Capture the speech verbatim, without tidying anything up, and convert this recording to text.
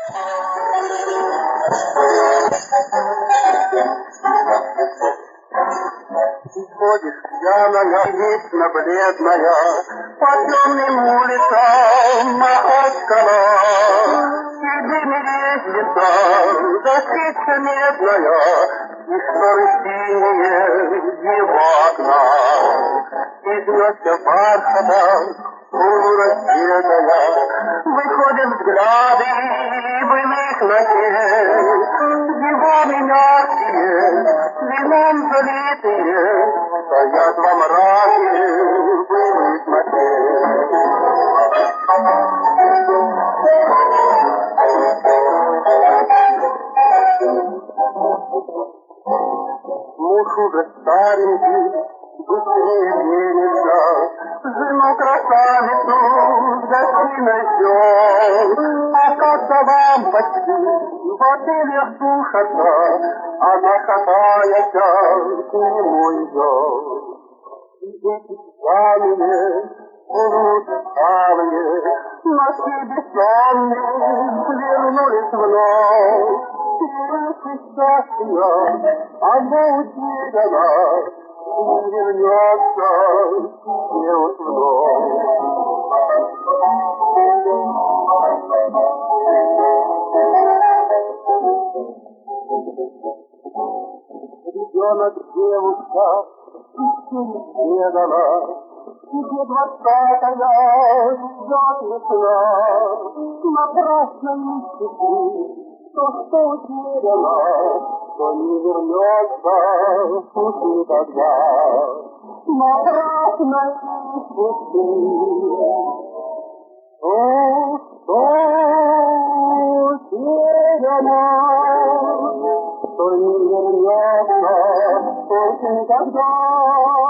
Ходишь пьяная, вечно бледная, по темным улицам Махачкала. Тебе мерещится засечка медная, и шторы синие не в окна. И жмется бархата, полураздетая, выходят взгляды былых ночей. Диваны мягкие, вином залитые, стоят во мраке былых ночей. Муж уже старенький, быстрее денется, жену красавицу с гостиной ждет. А как-то вам почти в отелях слушаться, она катается к нему идет. И эти пьяные, полуставые, ночи бессонные вернулись вновь. И счастья, оно утеряно, не вернется не вновь. Ребенок, девушка, еще не предала, тебе двадцатая ждет весна. Напрасно ищешь, то, что утеряно, то не вернется пусть никогда. Напрасно ищешь то, что утеряно, то не вернется пусть никогда.